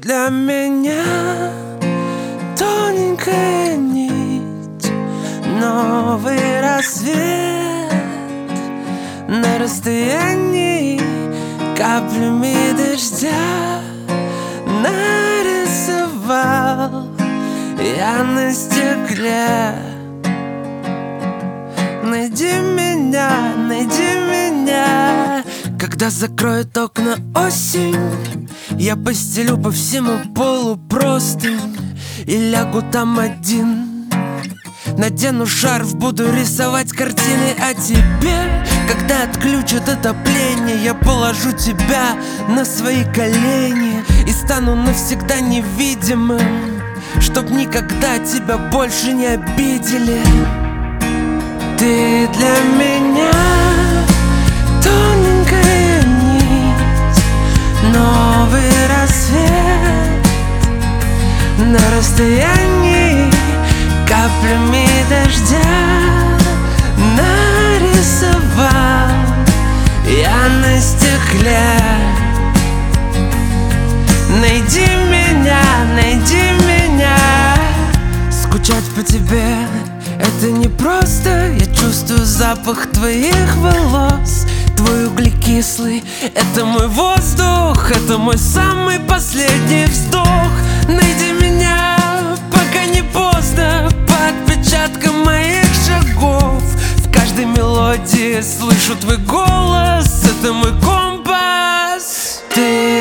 для меня тоненькая нить, новый рассвет на расстоянии каплями дождя нарисовал я на стекле. Найди меня, когда закроет окна осень. Я постелю по всему полу простынь и лягу там один. Надену шарф, буду рисовать картины о тебе. Когда отключат отопление, я положу тебя на свои колени и стану навсегда невидимым, чтоб никогда тебя больше не обидели. Ты для меня тоненькая нить, новый рассвет на расстоянии каплями дождя нарисовал я на стекле. Найди меня, скучать по тебе — это не просто. Я чувствую запах твоих волос, твой углекислый — это мой воздух, это мой самый последний вздох. Найди меня, пока не поздно, по отпечаткам моих шагов. В каждой мелодии слышу твой голос, это мой компас. Ты